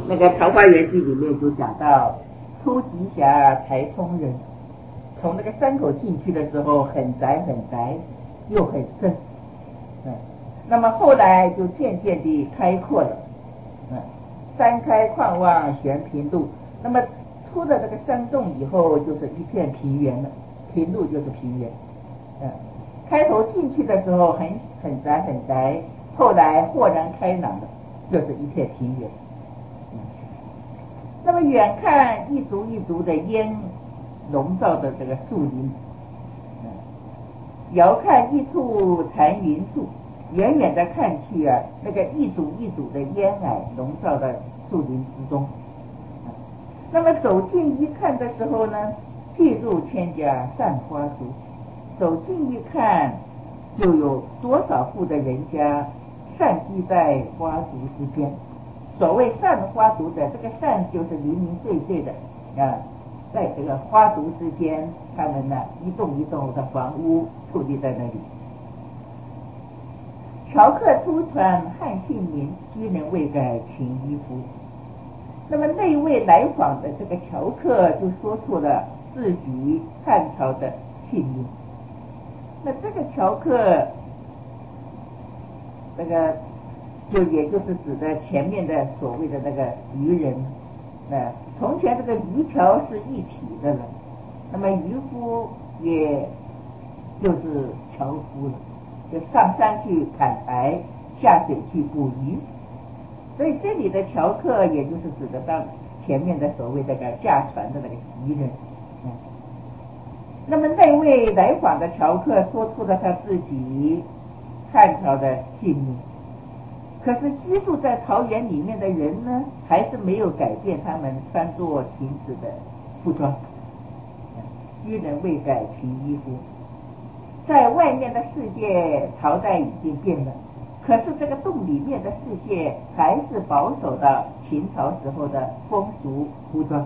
那个《桃花源记》里面就讲到，出吉峡台通人，从那个山口进去的时候很窄很窄，又很深，那么后来就渐渐地开阔了，山开旷望悬平路，那么出了这个山洞以后就是一片平原了，平路就是平原，开头进去的时候很窄很窄，后来豁然开朗了，就是一片平原。那么远看一族一族的烟笼罩的这个树林，遥看一处残云树，远远的看去啊，那个一组一组的烟霭笼罩在树林之中。那么走近一看的时候呢，进入千家善花竹，走近一看，就有多少户的人家散居在花竹之间。所谓散花竹的，这个散就是零零碎碎的在这个花竹之间，他们呢一栋一栋的房屋矗立在那里。樵客初传汉姓名，居人未改秦衣服。那么那位来访的这个樵客就说出了自己汉朝的姓名。那这个樵客，那个也就是指的前面的所谓的那个渔人。从前这个渔樵是一体的了，那么渔夫也就是樵夫了，就上山去砍柴，下水去捕鱼。所以这里的樵客也就是指的到前面的所谓那个驾船的那个渔人。那么那位来访的樵客说出了他自己汉朝的姓名，可是居住在桃园里面的人呢，还是没有改变他们穿着行止的服装。居人未改秦衣服。在外面的世界朝代已经变了，可是这个洞里面的世界还是保守的秦朝时候的风俗服装。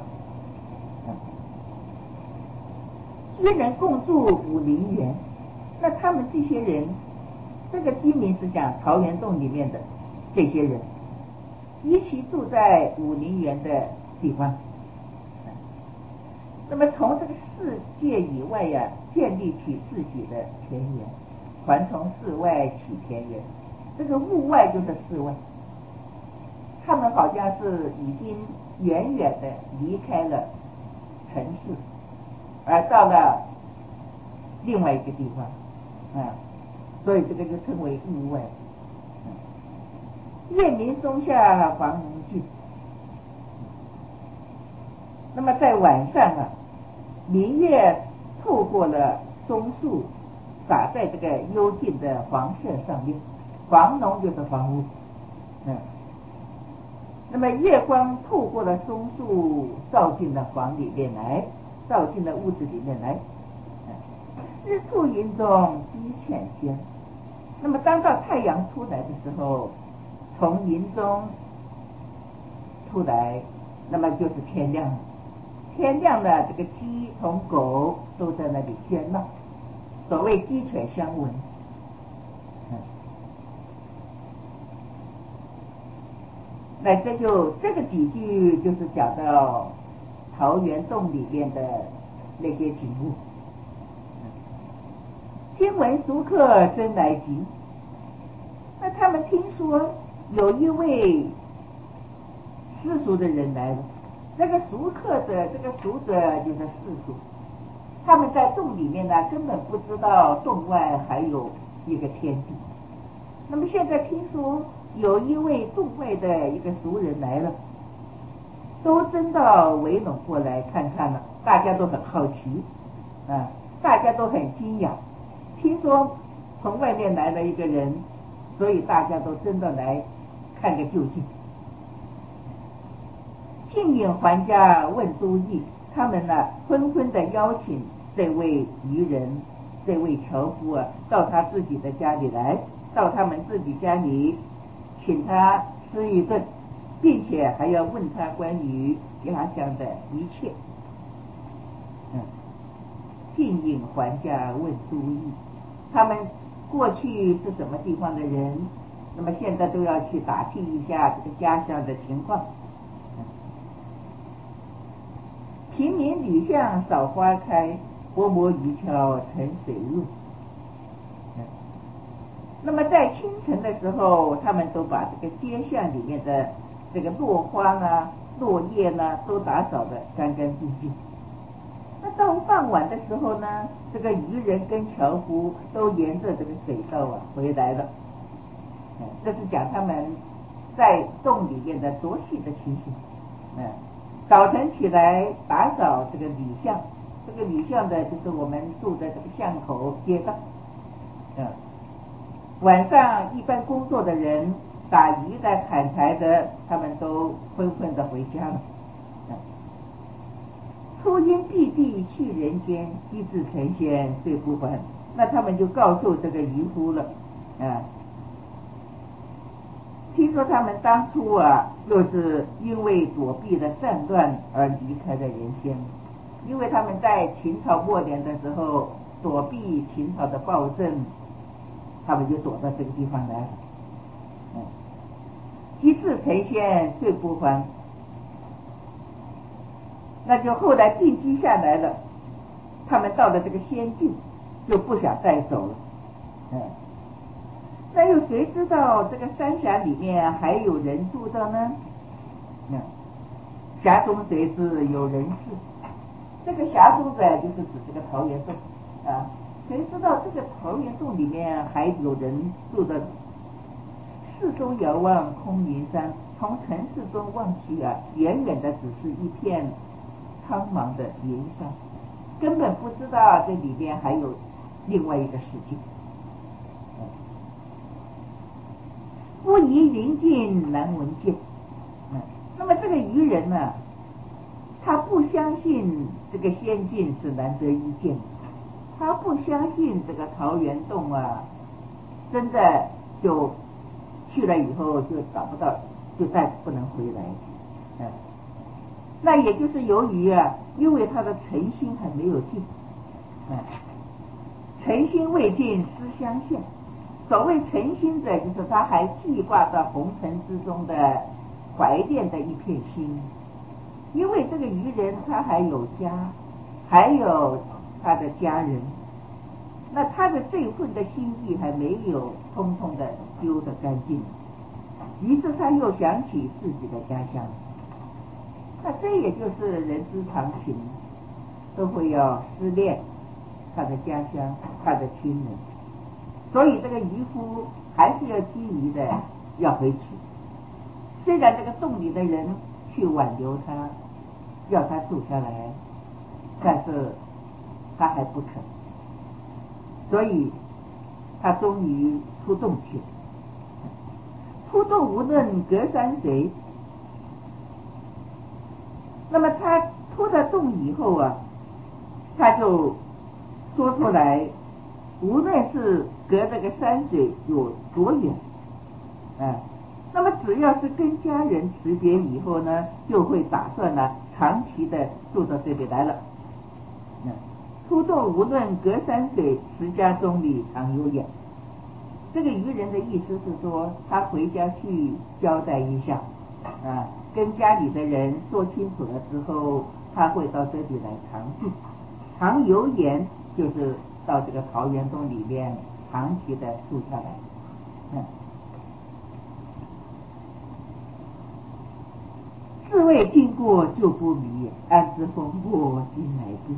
居人共住武陵源，那他们这些人，这个居民是讲桃源洞里面的这些人，一起住在武陵源的地方。那么从这个世界以外呀，建立起自己的田园，还从世外起田园。这个物外就是世外，他们好像是已经远远的离开了城市，而到了另外一个地方，所以这个就称为物外。夜明松下房门尽，那么在晚上明月透过了松树，洒在这个幽静的房舍上面，房农就是房屋，那么月光透过了松树，照进了房里面来，照进了屋子里面来。日出云中鸡犬喧，那么当到太阳出来的时候，从云中出来，那么就是天亮了。天亮了，这个鸡同狗都在那里喧闹，所谓鸡犬相闻。那这个几句就是讲到桃源洞里面的那些景物。亲闻熟客真来急，那他们听说有一位世俗的人来了。这个熟客者，这个熟者就是世俗，他们在洞里面呢，根本不知道洞外还有一个天地。那么现在听说有一位洞外的一个熟人来了，都真的围拢过来看看了，大家都很好奇，大家都很惊讶。听说从外面来了一个人，所以大家都真的来看个究竟。进引还家问都邑，他们呢纷纷的邀请这位渔人，这位樵夫到他自己的家里来，到他们自己家里请他吃一顿，并且还要问他关于家乡的一切。进引还家问都邑，他们过去是什么地方的人，那么现在都要去打听一下这个家乡的情况。 平明吕巷少花开，薄膜渔樵沉水入。那么在清晨的时候，他们都把这个街巷里面的这个落花呢、落叶呢，都打扫得干干净净。那到傍晚的时候呢，这个渔人跟樵夫都沿着这个水道回来了。这是讲他们在洞里面的多细的情形。早晨起来打扫这个吕巷，这个吕巷的就是我们住的这个巷口街道。晚上一般工作的人、打鱼的、砍柴的，他们都纷纷的回家了。初因避地去人间，机智成仙睡不还。那他们就告诉这个渔夫了。听说他们当初就是因为躲避了战乱而离开了人间，因为他们在秦朝末年的时候躲避秦朝的暴政，他们就躲到这个地方来了。机智成仙睡不还，那就后来定居下来了。他们到了这个仙境，就不想再走了。那又谁知道这个三峡里面还有人住着呢？峡中谁知有人事？这个峡中的就是指这个桃源洞谁知道这个桃源洞里面还有人住着？四周遥望空云山，从城市中望去远远的只是一片苍茫的云山，根本不知道这里面还有另外一个世界。不疑云尽难闻见。那么这个渔人呢，他不相信这个仙境是难得一见，他不相信这个桃源洞真的就去了以后就找不到，就再不能回来。那也就是由于因为他的诚心还没有尽。诚心未尽思相现。所谓诚心者，就是他还记挂在红尘之中的怀念的一片心。因为这个渔人他还有家，还有他的家人，那他的这份的心意还没有通通的丢得干净，于是他又想起自己的家乡。那这也就是人之常情，都会要思念他的家乡、他的亲人。所以这个渔夫还是要急于的要回去，虽然这个洞里的人去挽留他，要他住下来，但是他还不肯，所以他终于出洞去了。出洞无论隔山水，那么他出了洞以后他就说出来，无论是隔这个山水有多远，那么只要是跟家人辞别以后呢，就会打算长期的住到这里来了。出洞无论隔山水，持家中里常有远。这个渔人的意思是说，他回家去交代一下，跟家里的人说清楚了之后，他会到这里来常住。常有远就是到这个桃源洞里面长期的住下来。自谓经过就不迷，安知风过今来地。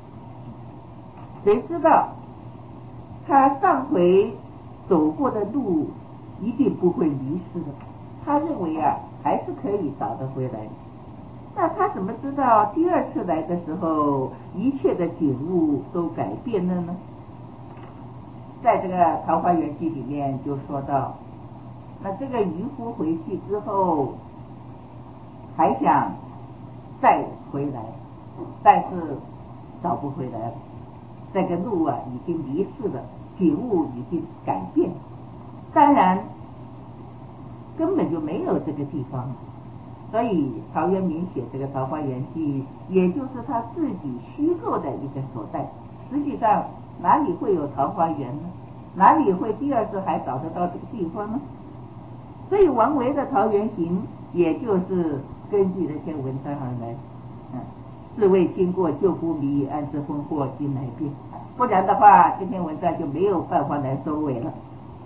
谁知道他上回走过的路一定不会迷失的，他认为还是可以找得回来。那他怎么知道第二次来的时候一切的景物都改变了呢？在这个《桃花源记》里面就说到，那这个渔夫回去之后还想再回来，但是找不回来了。这个路已经迷失了，景物已经改变，当然根本就没有这个地方。所以陶渊明写这个《桃花源记》，也就是他自己虚构的一个所在。实际上哪里会有桃花源呢？哪里会第二次还找得到这个地方呢？所以王维的《桃源行》也就是根据这些文章而来。 是为经过救苦迷，安置婚祸今来病，不然的话这篇文章就没有办法来收尾了。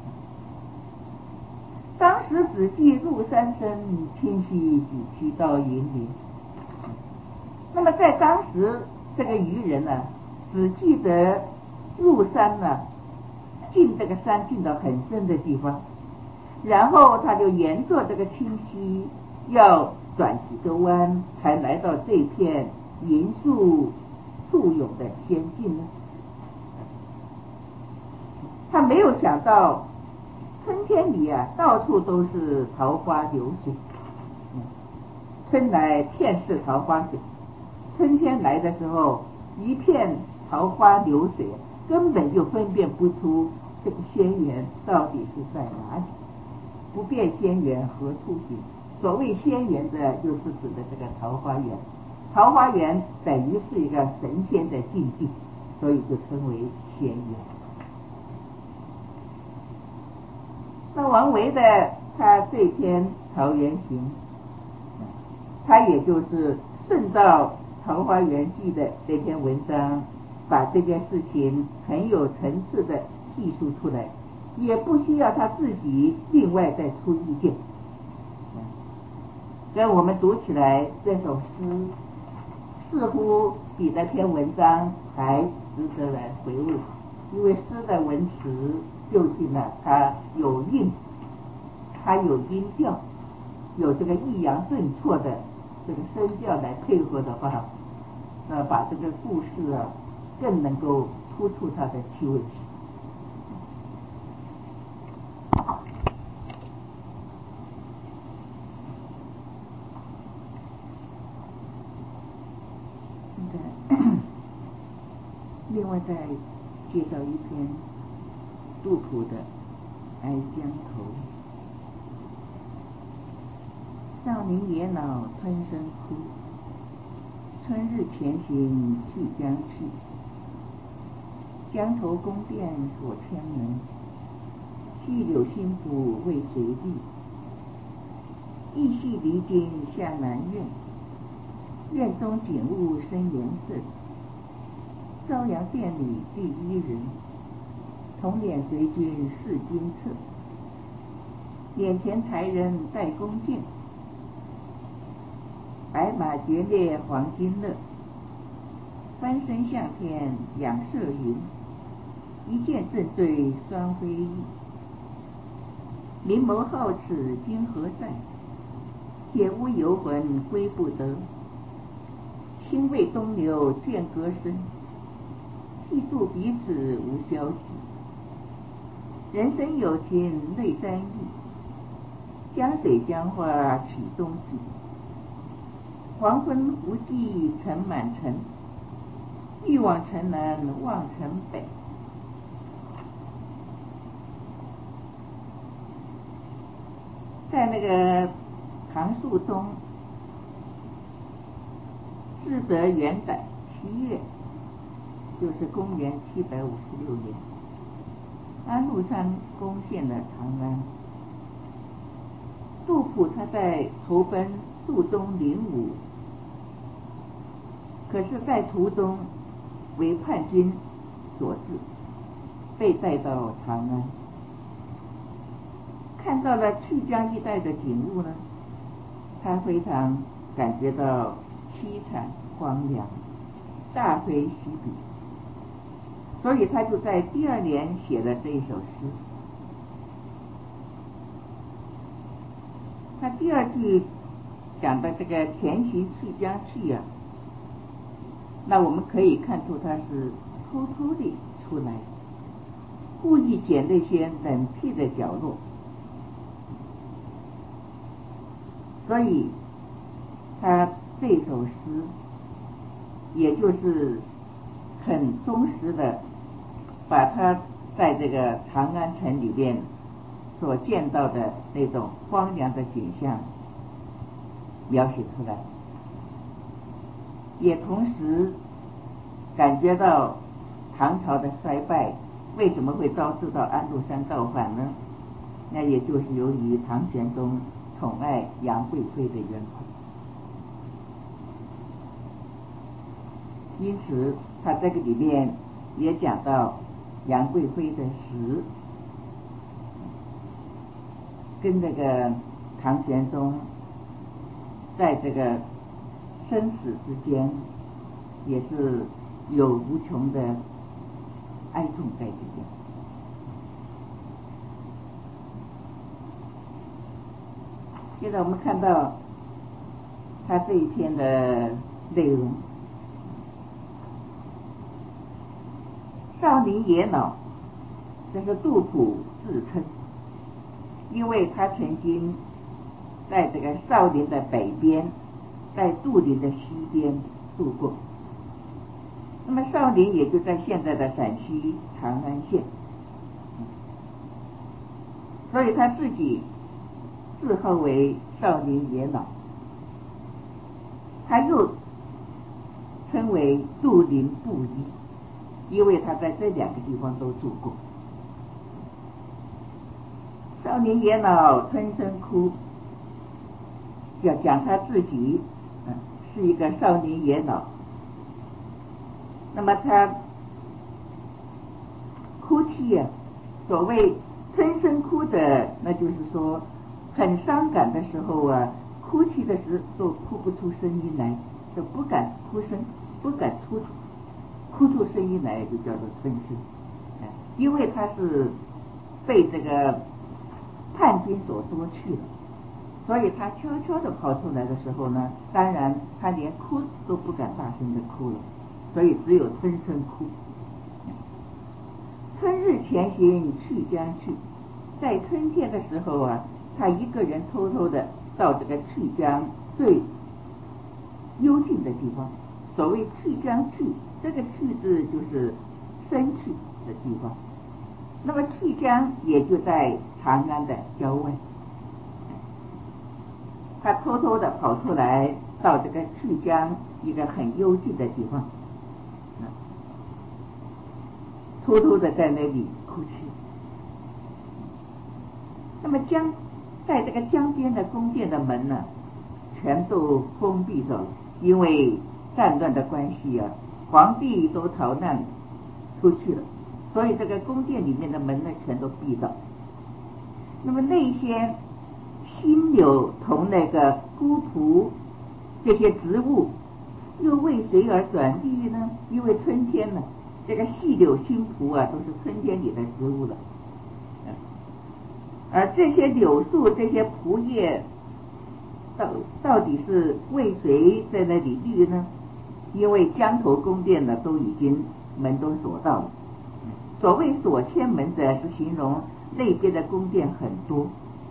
当时子季入山深，清溪几渠到云林。那么在当时这个渔人呢，只记得入山呢，进这个山进到很深的地方，然后他就沿着这个清溪要转几个弯才来到这片银树簇拥的仙境呢。他没有想到春天里啊，到处都是桃花流水，春来片是桃花水，春天来的时候一片桃花流水，根本就分辨不出这个仙缘到底是在哪里。不辨仙缘何处寻？所谓仙缘的，就是指的这个桃花源。桃花源等于是一个神仙的境地，所以就称为仙缘。那王维的他这篇《桃源行》，他也就是顺道《桃花源记》的这篇文章，把这件事情很有层次的叙述出来，也不需要他自己另外再出意见。所以我们读起来这首诗，似乎比那篇文章还值得来回味，因为诗的文词究竟呢，它有韵，它有音调，有这个抑扬顿挫的这个声调来配合的话，把这个故事啊更能够突出它的趣味性。另外再介绍一篇杜甫的《哀江头》。少年野老吞声哭，春日前行去将去。江头宫殿锁千门，细柳新妇为谁立？忆系离京下南苑，院中景物生颜色。朝阳殿里第一人，同脸随君试金册。眼前才人戴弓箭，白马绝猎黄金勒。翻身向天仰射云，一箭正对双飞翼。明眸皓齿今何在？解乌游魂归不得。兴为东流渐歌声，细诉彼此无消息。人生有情泪沾衣，江水江花曲中曲。黄昏无际尘满城，欲往城南望城北。在那个唐肃宗至德元改7月，就是公元756年，安禄山攻陷了长安。杜甫他在投奔肃宗灵武，可是在途中为叛军所制，被带到长安。看到了曲江一带的景物呢，他非常感觉到凄惨荒凉，大非喜比，所以他就在第2年写了这一首诗。他第2句讲的这个前行去将去啊，那我们可以看出他是偷偷地出来，故意捡那些冷僻的角落，所以他这首诗也就是很忠实的把他在这个长安城里边所见到的那种荒凉的景象描写出来，也同时感觉到唐朝的衰败为什么会招致到安禄山造反呢？那也就是由于唐玄宗宠爱杨贵妃的缘故。 因此他这个里面也讲到杨贵妃的死跟那个唐玄宗在这个生死之间也是有无穷的哀痛在里面。现在我们看到他这一篇的内容，少年野老，这是杜甫自称，因为他曾经在这个少林的北边，在杜陵的西边度过。那么少林也就在现在的陕西长安县，所以他自己自号为少林野老。他又称为杜陵布衣，因为他在这两个地方都住过。少年野老吞声哭，要讲他自己是一个少年野老。那么他哭泣所谓吞声哭的，那就是说很伤感的时候哭泣的时候哭不出声音来，就不敢哭声，不敢哭出声音来，就叫做吞声。因为他是被这个叛军所夺去了，所以他悄悄地跑出来的时候呢，当然他连哭都不敢大声地哭了，所以只有吞声哭。春日前行去将去，在春天的时候他一个人偷偷的到这个去江最幽静的地方。所谓去江去，这个去字就是深去的地方。那么去江也就在长安的郊外，他偷偷的跑出来到这个去江一个很幽静的地方，偷偷的在那里哭泣。那么在这个江边的宫殿的门呢，全都封闭着了，因为战乱的关系皇帝都逃难出去了，所以这个宫殿里面的门呢全都闭着。那么那些新柳同那个孤蒲这些植物又为谁而转绿呢？因为春天呢，这个细柳新蒲都是春天里的植物了。而这些柳树这些蒲叶到底是为谁在那里绿呢？因为江头宫殿呢都已经门都锁到了。所谓锁千门者，是形容那边的宫殿很多，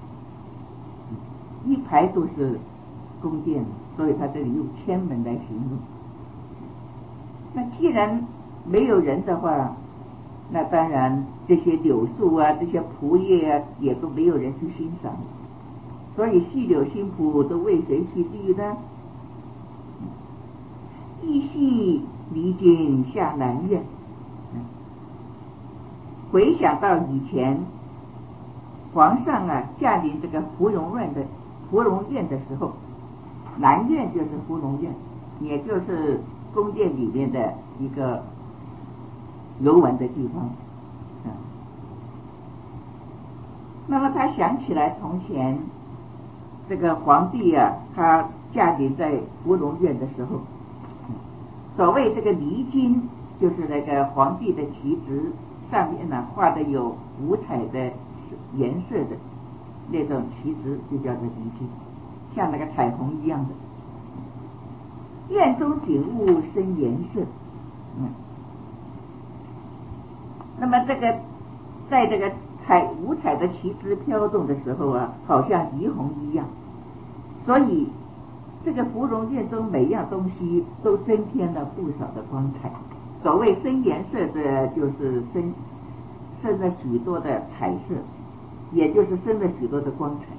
一排都是宫殿，所以他这里用千门来形容。那既然没有人的话，那当然这些柳树这些蒲叶也都没有人去欣赏，所以细柳新蒲都为谁去绿呢？一夕离京下南苑。回想到以前皇上驾临这个芙蓉院的时候，南苑就是芙蓉院，也就是宫殿里面的一个游玩的地方。那么他想起来从前这个皇帝他驾临在芙蓉院的时候，所谓这个离京就是那个皇帝的旗帜上面画的有五彩的颜色的那种旗帜，就叫做离京，像那个彩虹一样的。院中景物生颜色。那么这个在这个五彩的旗帜飘动的时候好像霓虹一样，所以这个芙蓉院中每样东西都增添了不少的光彩。所谓生颜色的，就是生了许多的彩色，也就是生了许多的光彩。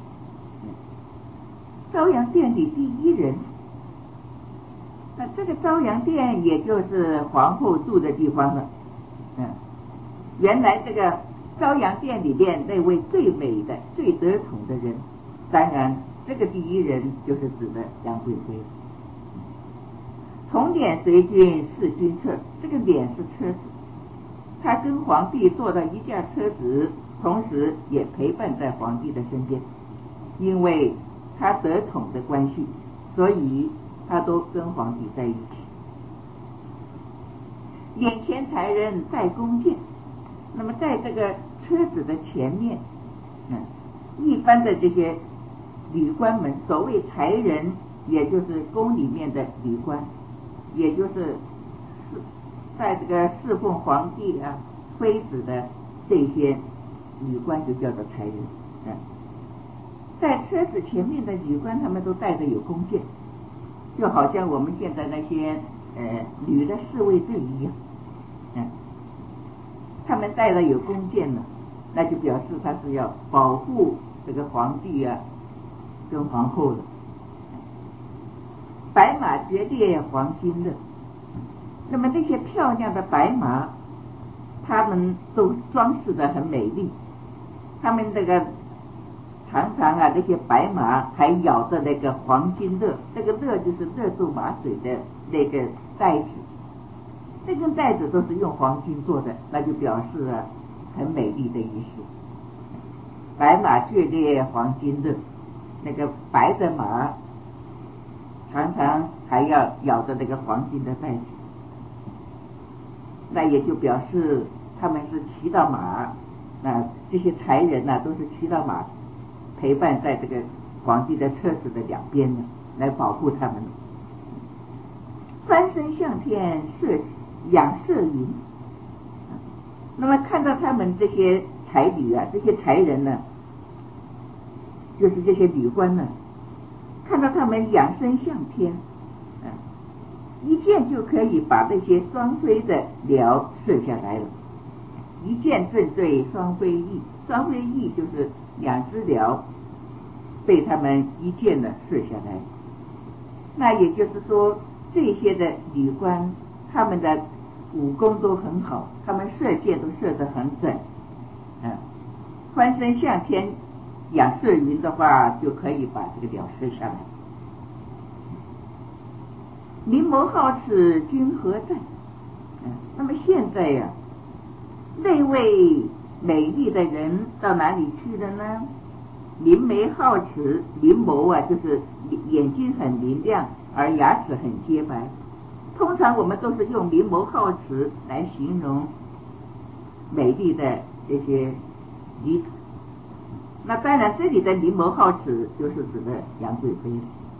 朝阳殿里第一人，那这个朝阳殿也就是皇后住的地方了。原来这个朝阳殿里面那位最美的最得宠的人，当然这个第一人就是指的杨贵妃。 从辇随军侍君侧，这个辇是车子，他跟皇帝坐到一架车子，同时也陪伴在皇帝的身边，因为他得宠的关系，所以他都跟皇帝在一起。眼前才人带弓箭，那么在这个车子的前面，一般的这些吕官们，所谓才人，也就是宫里面的吕官，也就是在这个侍奉皇帝妃子的这些吕官就叫做才人。在车子前面的吕官，他们都带着有弓箭，就好像我们现在那些吕的侍卫队一样。他们带着有弓箭呢，那就表示他是要保护这个皇帝跟皇后的。白马绝列黄金的，那么那些漂亮的白马，他们都装饰得很美丽，他们这个常常那些白马还咬着那个黄金勒，这个勒就是勒住马嘴的那个带子，这根带子都是用黄金做的，那就表示很美丽的意思。白马绝列黄金勒，那个白的马常常还要咬着那个黄金的带子，那也就表示他们是骑到马，那这些才人都是骑到马，陪伴在这个皇帝的车子的两边呢，来保护他们。翻身向天仰射云，那么看到他们这些才女这些才人呢，就是这些吕官呢，看到他们仰身向天，一箭就可以把这些双飞的鸟射下来了。一箭正对双飞翼，双飞翼就是两只鸟被他们一箭呢射下来。那也就是说，这些的吕官他们的武功都很好，他们射箭都射得很准。翻身向天仰射云的话，就可以把这个鸟射下来。明眸皓齿君何在？那么现在那位美丽的人到哪里去了呢？明眉皓齿，明眸就是眼睛很明亮，而牙齿很洁白。通常我们都是用明眸皓齿来形容美丽的这些女子。那当然，这里的明眸皓齿就是指的杨贵妃。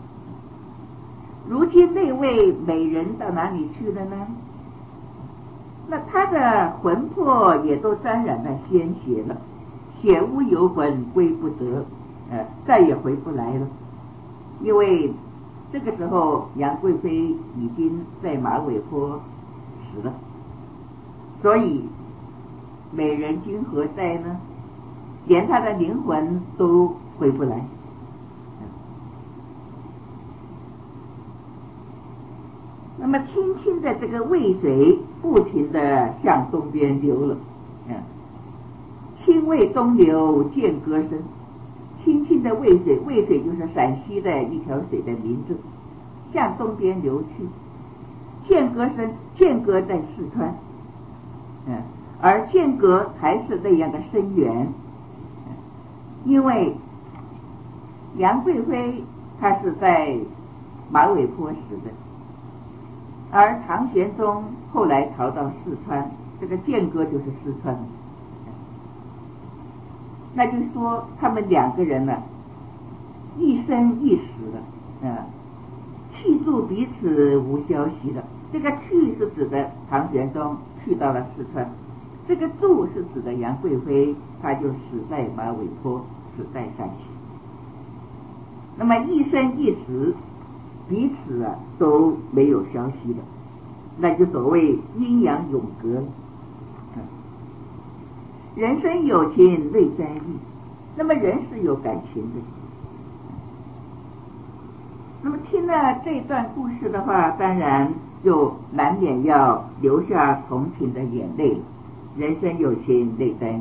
如今那位美人到哪里去了呢？那她的魂魄也都沾染了鲜血了，血污游魂归不得，再也回不来了。因为这个时候杨贵妃已经在马嵬坡死了，所以美人君何在呢？连她的灵魂都回不来。那么轻轻的这个渭水不停的向东边流了，清渭东流渐歌声，轻轻的渭水，渭水就是陕西的一条水的名字，向东边流去。渐歌声，间隔在四川，而间隔还是那样的深远，因为杨贵妃她是在马嵬坡死的，而唐玄宗后来逃到四川，这个间隔就是四川。那就是说他们两个人呢，一生一死了，去住彼此无消息了。这个去是指的唐玄宗去到了四川，这个住是指的杨贵妃，她就死在马嵬坡，死在陕西。那么一生一死，彼此都没有消息了，那就所谓阴阳永隔。人生有情泪沾衣，那么人是有感情的。那么听了这段故事的话，当然就难免要流下同情的眼泪了。人生有情泪沾衣。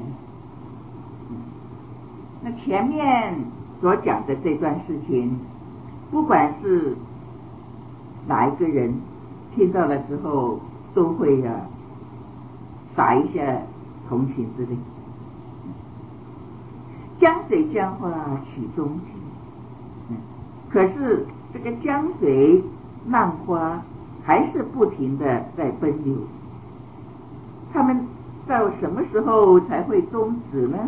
那前面所讲的这段事情，不管是哪一个人听到了之后都会洒一下同情之泪。江水江花起终极，可是这个江水浪花还是不停的在奔流，他们到什么时候才会终止呢？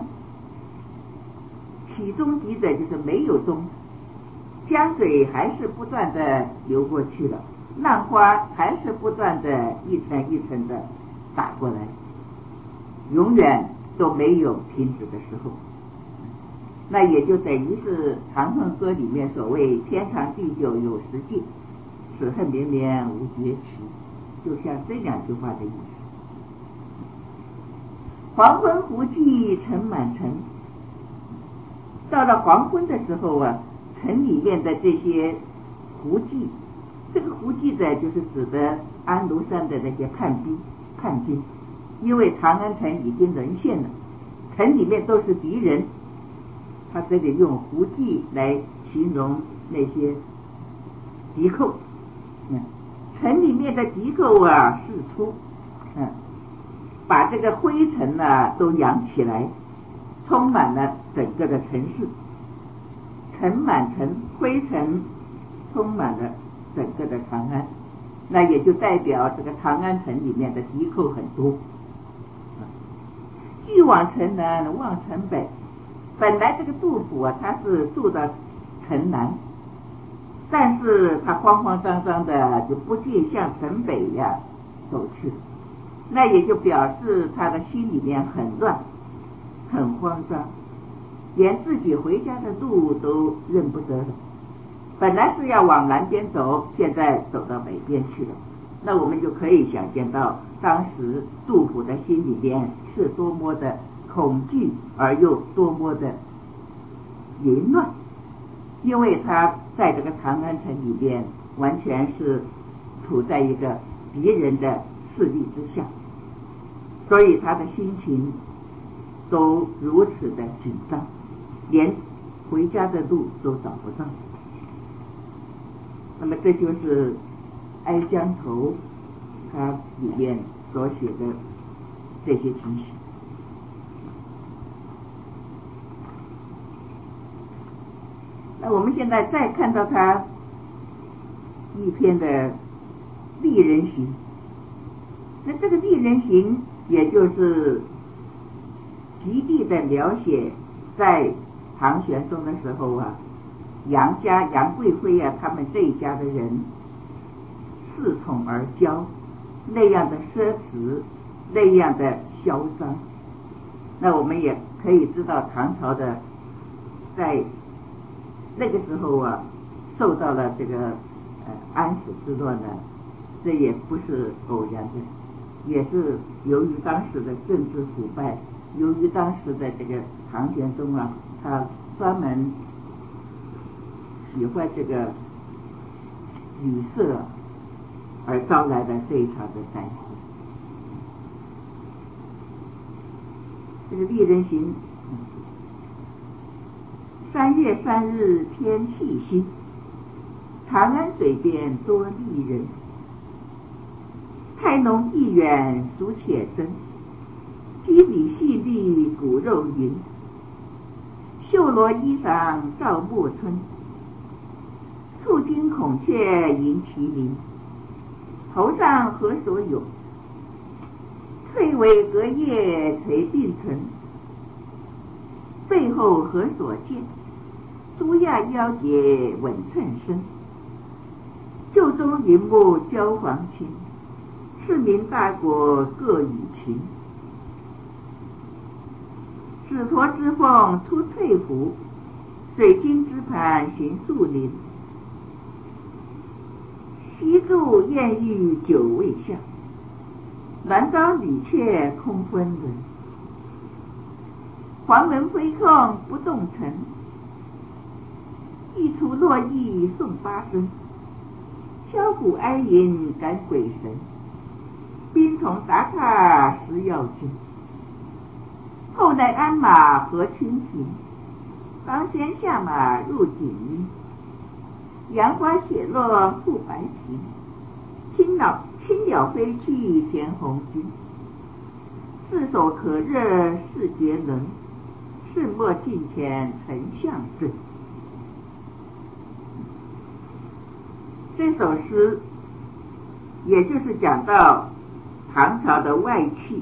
起终极者就是没有终止，江水还是不断的流过去了，浪花还是不断的一层一层的打过来，永远都没有停止的时候。那也就等于是《长恨歌》里面所谓天长地久有时尽，此恨绵绵无绝期，就像这两句话的意思。黄昏胡骑尘满城，到了黄昏的时候城里面的这些胡骑，这个胡骑的就是指的安禄山的那些叛军，因为长安城已经沦陷了，城里面都是敌人，他这里用胡骑来形容那些敌寇，城里面的敌寇释出，把这个灰尘都扬起来，充满了整个的城市，尘满城，灰尘充满了整个的长安，那也就代表这个长安城里面的敌寇很多。欲往城南望城北，本来这个杜甫他是住到城南，但是他慌慌张张的就不禁向城北走去了，那也就表示他的心里面很乱很慌张，连自己回家的路都认不得了。本来是要往南边走，现在走到北边去了，那我们就可以想见到当时杜甫的心里面是多么的恐惧，而又多么的淫乱，因为他在这个长安城里边完全是处在一个敌人的势力之下，所以他的心情都如此的紧张，连回家的路都找不到。那么这就是《哀江头》它里面所写的这些情形。那我们现在再看到他一篇的《丽人行》，那这个《丽人行》也就是极地的描写在唐玄宗的时候杨家杨贵妃他们这一家的人恃宠而骄，那样的奢侈，那样的嚣张。那我们也可以知道唐朝的在那个时候受到了这个安史之乱这也不是偶然的，也是由于当时的政治腐败，由于当时的这个唐玄宗他专门喜欢这个女色而招来的这一场的灾祸。这个《丽人行》3月3日天气新，长安水边多丽人，态浓意远俗且真，肌理细腻骨肉匀，绣罗衣裳照暮春，触金孔雀迎麒麟，头上何所有？翠尾隔叶垂并存，背后何所见？朱亚腰节稳称身，袖中云木交黄裙，赤名大国各与群。指陀之凤出翠湖，水晶之盘行树林。西柱艳玉久未下，南高女妾空昏沦。黄门飞控不动尘，一除落意送八声。箫鼓哀吟感鬼神，兵从达榻食药君。后来鞍马合群行，当先下马入锦衣。杨花雪落覆白皮， 青鸟飞去衔红巾，炙手可热视觉冷，世墨近前丞相正。这首诗也就是讲到唐朝的外戚，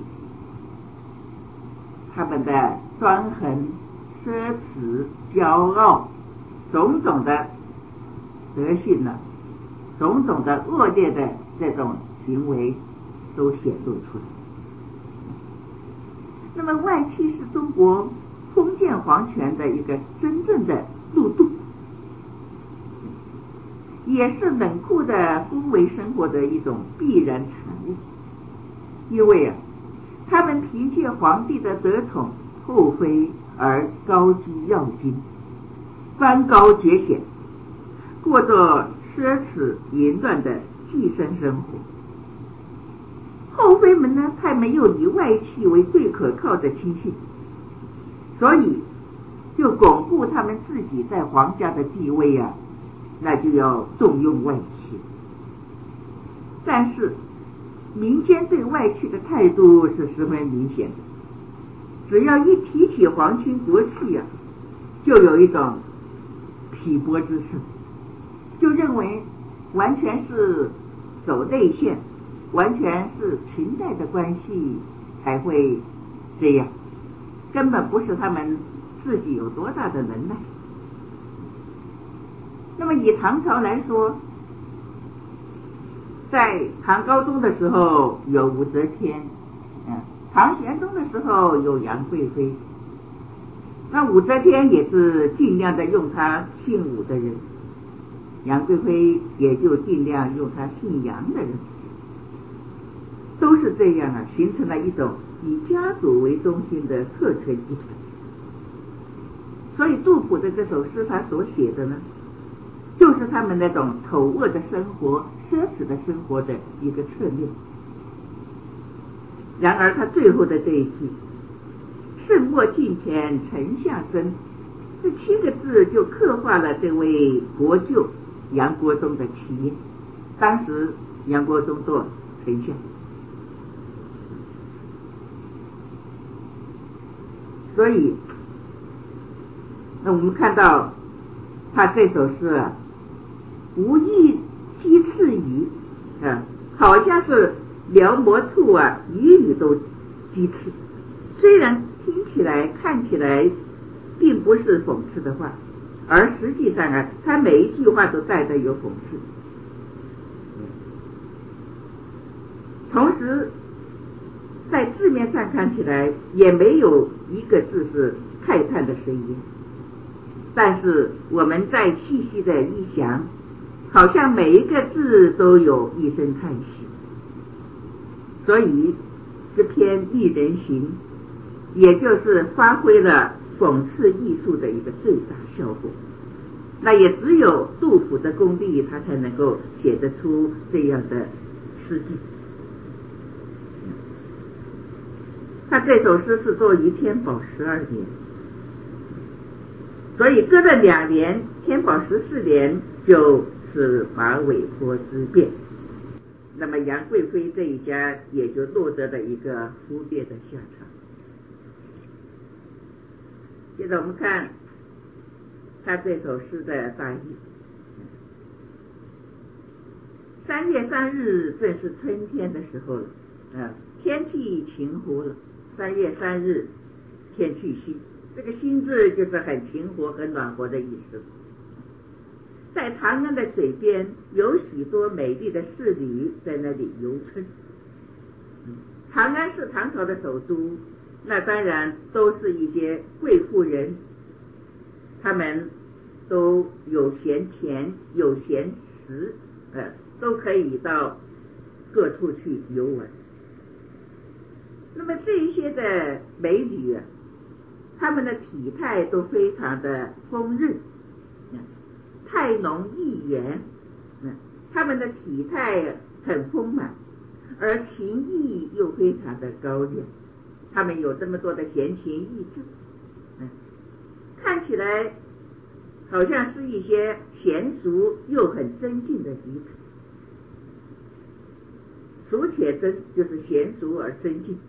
他们的专横、奢侈、骄傲，种种的德性呢，种种的恶劣的这种行为都显露出来。那么外戚是中国封建皇权的一个真正的路度，也是冷酷的封围生活的一种必然产物。因为他们凭借皇帝的得宠后妃而高居要津，藩高爵显，过着奢侈淫乱的寄生生活。后妃们呢，太没有以外戚为最可靠的亲信，所以就巩固他们自己在皇家的地位那就要重用外戚。但是民间对外戚的态度是十分明显的，只要一提起皇亲国戚就有一种鄙薄之声，就认为完全是走内线，完全是裙带的关系才会这样，根本不是他们自己有多大的能耐。那么以唐朝来说，在唐高宗的时候有武则天，唐玄宗的时候有杨贵妃。那武则天也是尽量的用她姓武的人，杨贵妃也就尽量用她姓杨的人，都是这样形成了一种以家族为中心的特权集团。所以杜甫的这首诗他所写的呢，就是他们那种丑恶的生活、奢侈的生活的一个侧面。然而他最后的这一句世墨近前丞相真，这7个字就刻画了这位国舅杨国忠的企业。当时杨国忠做丞相，所以那我们看到他这首诗无意击刺语，好像是描摹处语语都击刺，虽然听起来看起来并不是讽刺的话，而实际上他每一句话都带着有讽刺。同时在字面上看起来也没有一个字是慨叹的声音，但是我们再细细的一想，好像每一个字都有一声叹息。所以这篇《一人行》也就是发挥了讽刺艺术的一个最大效果。那也只有杜甫的功力，他才能够写得出这样的诗句。他这首诗是作于天宝12年，所以隔了2年，天宝14年就是马嵬坡之变。那么杨贵妃这一家也就落得了一个忽略的下场。接着我们看他这首诗的大意。3月3日正是春天的时候了，天气晴和了。3月3日天气新，这个新字就是很晴和很暖和的意思。在长安的水边有许多美丽的仕女在那里游春。长安是唐朝的首都，那当然都是一些贵妇人，他们都有闲钱有闲时，都可以到各处去游玩。那么这些的美女她们的体态都非常的丰润，态浓意圆，她们的体态很丰满，而情意又非常的高远。她们有这么多的闲情逸致，看起来好像是一些娴熟又很真静的女子。 熟且真，就是娴熟而真净。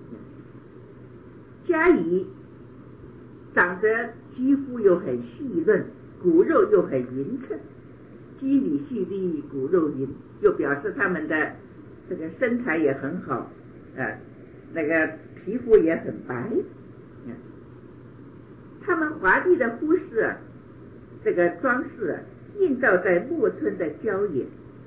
加以长得肌肤又很细润，骨肉又很匀称，肌理细腻，骨肉匀，就表示他们的这个身材也很好，那个皮肤也很白。他们华丽的服饰这个装饰映照在暮春的郊野。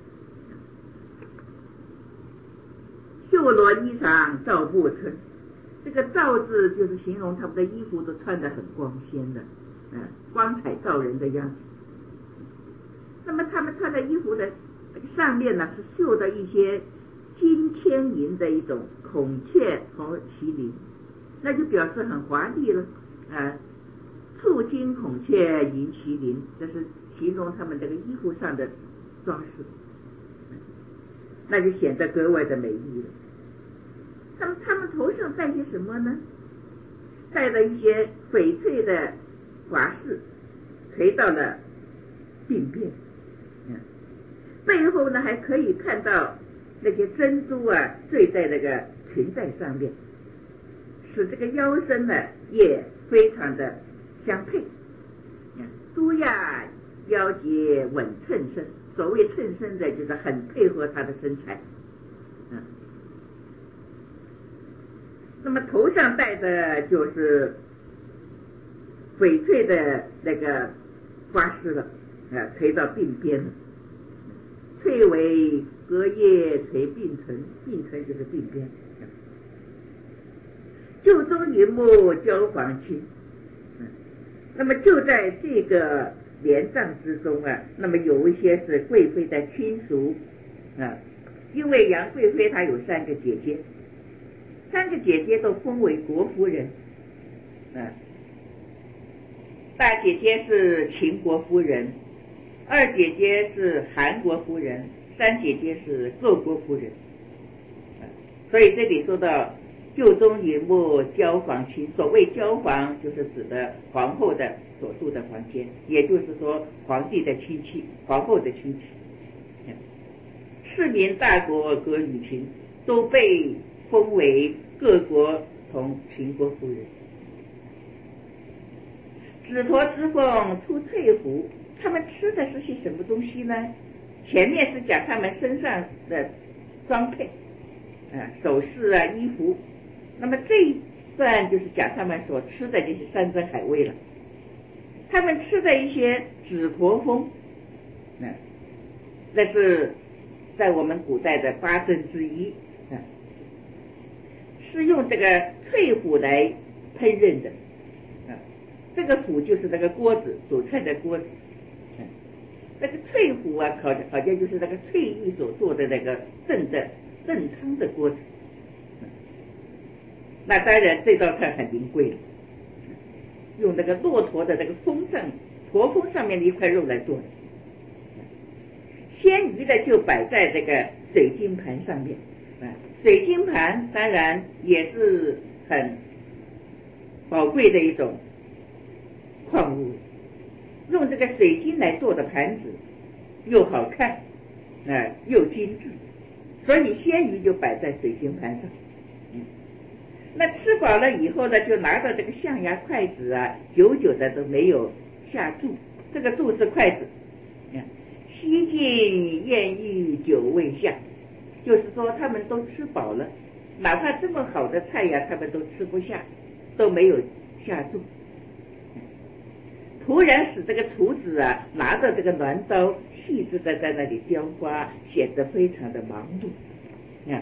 绣罗衣裳照暮春，这个照字就是形容他们的衣服都穿得很光鲜的，光彩照人的样子。那么他们穿的衣服的上面呢是绣的一些金铅银的一种孔雀和麒麟，那就表示很华丽了。簇金孔雀银麒麟，这是形容他们这个衣服上的装饰，那就显得格外的美丽了。他们头上戴些什么呢？戴了一些翡翠的华饰，垂到了鬓边。背后呢还可以看到那些珍珠坠在那个裙带上面，使这个腰身呢也非常的相配。珠亚腰节稳称身，所谓称身的就是很配合他的身材。那么头上戴的就是翡翠的那个花饰了，垂到鬓边了。翠为隔叶垂鬓唇，鬓唇就是鬓边。旧中云木交黄青，那么就在这个帘帐之中那么有一些是贵妃的亲属因为杨贵妃她有3个姐姐，3个姐姐都封为国夫人。大姐姐是秦国夫人，2姐姐是韩国夫人，3姐姐是各国夫人。所以这里说到旧中云木交房亲，所谓交房就是指的皇后的所住的房间，也就是说皇帝的亲戚，皇后的亲戚。4民大国各女秦，都被封为各国同秦国夫人。指陀之凤出翠服，他们吃的是些什么东西呢？前面是讲他们身上的装配首饰衣服，那么这一段就是讲他们所吃的这些山珍海味了。他们吃的一些指陀蜂，那是在我们古代的8珍之一，是用这个翠虎来烹饪的。这个釜就是那个锅子，煮菜的锅子。那个翠虎好像就是那个翠玉所做的那个炖汤的锅子。那当然这道菜很名贵了，用那个骆驼的那个驼峰上面的一块肉来做的。鲜鱼呢就摆在这个水晶盘上面，水晶盘当然也是很宝贵的一种矿物，用这个水晶来做的盘子又好看又精致，所以鲜鱼就摆在水晶盘上。那吃饱了以后呢，就拿到这个象牙筷子久久的都没有下注，这个注是筷子。西晋宴欲久未下，就是说他们都吃饱了，哪怕这么好的菜他们都吃不下，都没有下注。突然使这个厨子拿着这个鸾刀细致的在那里雕花，显得非常的忙碌。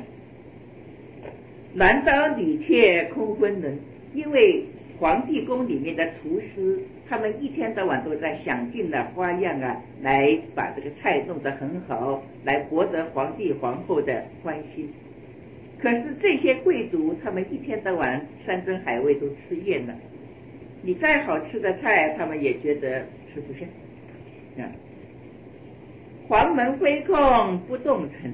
鸾刀女妾空昏能，因为皇帝宫里面的厨师，他们一天到晚都在想尽了花样来把这个菜弄得很好，来博得皇帝皇后的欢心。可是这些贵族他们一天到晚山珍海味都吃厌了，你再好吃的菜他们也觉得吃不下。黄门徽控不动臣，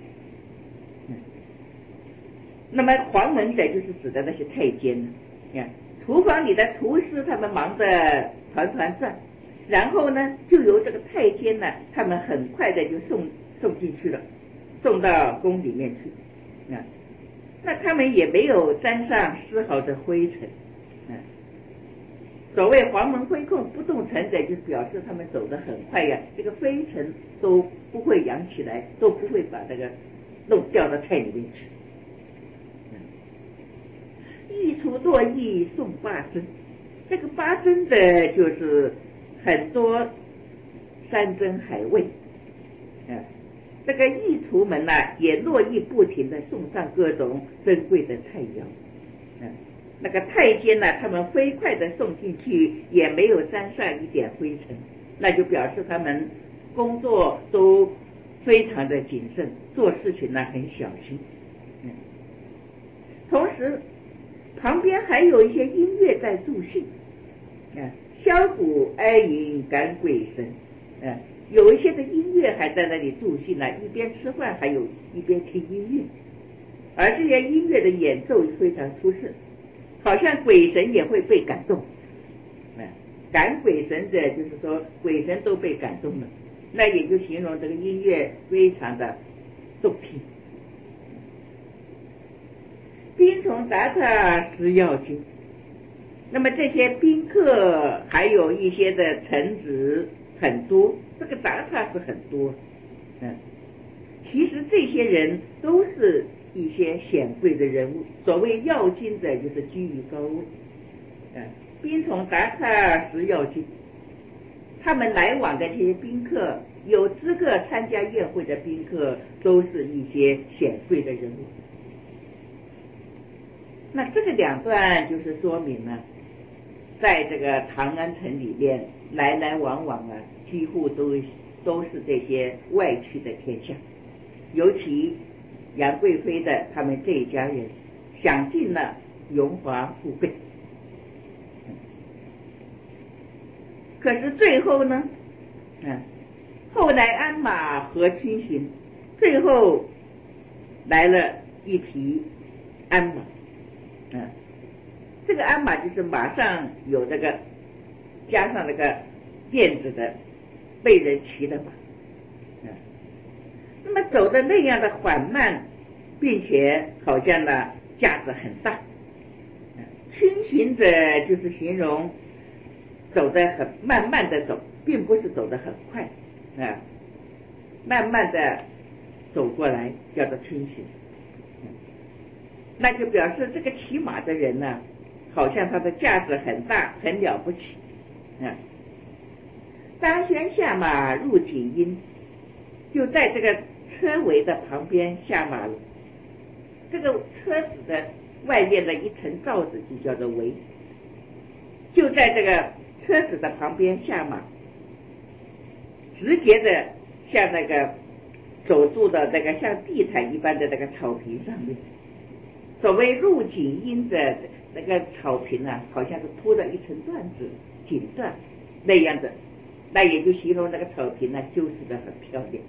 那么黄门的就是指的那些太监厨房里的厨师他们忙得团团转，然后呢就由这个太监他们很快的就送进去了。 送到宫里面去啊。那他们也没有沾上丝毫的灰尘啊。所谓黄门灰空不动尘者，就表示他们走得很快呀，这个灰尘都不会扬起来，都不会把这个弄掉到菜里面去。一除多益送八珍，这个八珍的就是很多山珍海味，这个御厨们呢也络绎不停的送上各种珍贵的菜肴，那个太监呢，他们飞快的送进去，也没有沾上一点灰尘，那就表示他们工作都非常的谨慎，做事情呢很小心。同时旁边还有一些音乐在助兴，箫鼓哀吟感鬼神，有一些的音乐还在那里助兴呢，一边吃饭还有一边听音乐，而这些音乐的演奏非常出色，好像鬼神也会被感动。感鬼神者就是说鬼神都被感动了，那也就形容这个音乐非常的动听。宾从达他食要经，那么这些宾客还有一些的臣子很多，这个达他是很多，其实这些人都是一些显贵的人物，所谓要经者就是居于高位，宾从达他食要经，他们来往的这些宾客，有资格参加宴会的宾客，都是一些显贵的人物。那这个两段就是说明了，在这个长安城里面来来往往啊，几乎都是这些外戚的天下，尤其杨贵妃的他们这一家人享尽了荣华富贵。可是最后呢，后来鞍马和亲行，最后来了一匹鞍马，这个鞍马就是马上有这个加上那个辫子的被人骑的马，那么走的那样的缓慢，并且好像呢架子很大，轻行者就是形容走得很慢慢的走，并不是走得很快，慢慢的走过来叫做轻行，那就表示这个骑马的人呢，好像他的架子很大，很了不起。张轩下马入锦阴，就在这个车围的旁边下马了。这个车子的外面的一层罩子就叫做围，就在这个车子的旁边下马，直接的像那个走住的那个像地毯一般的那个草坪上面。所谓入锦阴的那个草坪啊，好像是铺了一层缎子锦缎那样的，那也就形容那个草坪呢修饰得很漂亮。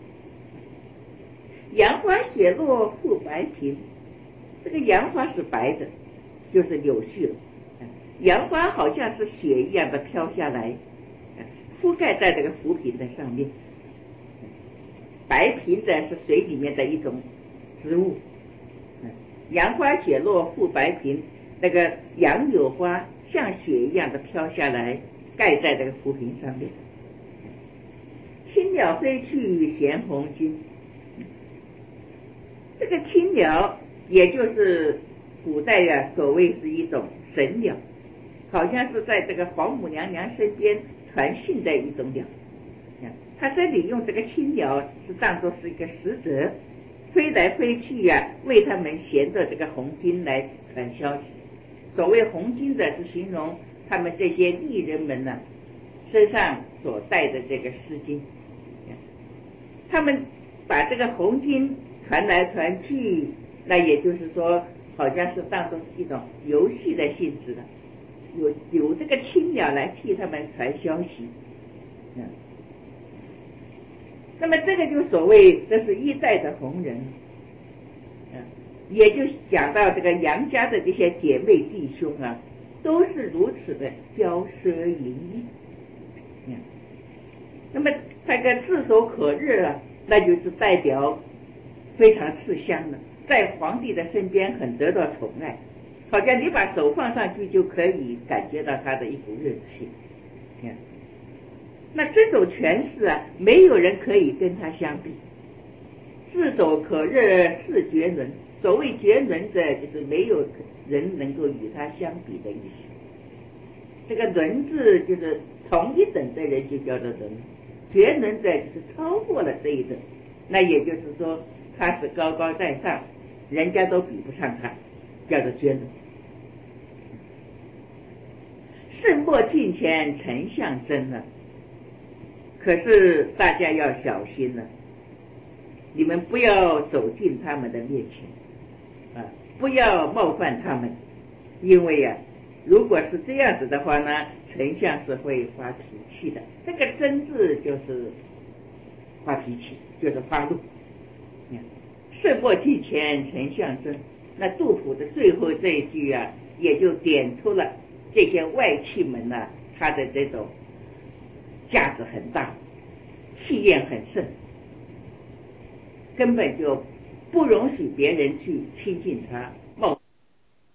杨花雪落覆白萍，这个杨花是白的，就是柳絮了，杨花好像是雪一样的飘下来，覆盖在这个浮萍的上面。白萍的是水里面的一种植物，杨花雪落覆白萍，那个杨柳花像雪一样的飘下来，盖在这个浮萍上面。青鸟飞去衔红巾，这个青鸟也就是古代呀，所谓是一种神鸟，好像是在这个皇母娘娘身边传信的一种鸟。他这里用这个青鸟是当作是一个使者，飞来飞去呀，为他们衔着这个红巾来传消息。所谓红巾的是形容他们这些丽人们呢身上所带的这个丝巾，他们把这个红巾传来传去，那也就是说好像是当作一种游戏的性质的，有这个青鸟来替他们传消息。那么这个就所谓这是一代的红人，也就讲到这个杨家的这些姐妹弟兄啊，都是如此的骄奢淫逸。那么这个炙手可热啊，那就是代表非常吃香的，在皇帝的身边很得到宠爱，好像你把手放上去就可以感觉到他的一股热气。那这种权势啊，没有人可以跟他相比。炙手可热是绝伦，所谓绝伦的，就是没有人能够与他相比的意思。这个伦字就是同一等的人就叫做伦，绝伦的就是超过了这一等，那也就是说他是高高在上，人家都比不上他，叫做绝伦。圣莫近前丞相真呢，可是大家要小心了，你们不要走进他们的面前啊，不要冒犯他们，因为呀，如果是这样子的话呢，丞相是会发脾气的。这个真字就是发脾气，就是发怒。圣莫近前丞相真，那杜甫的最后这一句啊，也就点出了这些外戚们呢，他的这种价值很大，气焰很盛，根本就不容许别人去亲近他，冒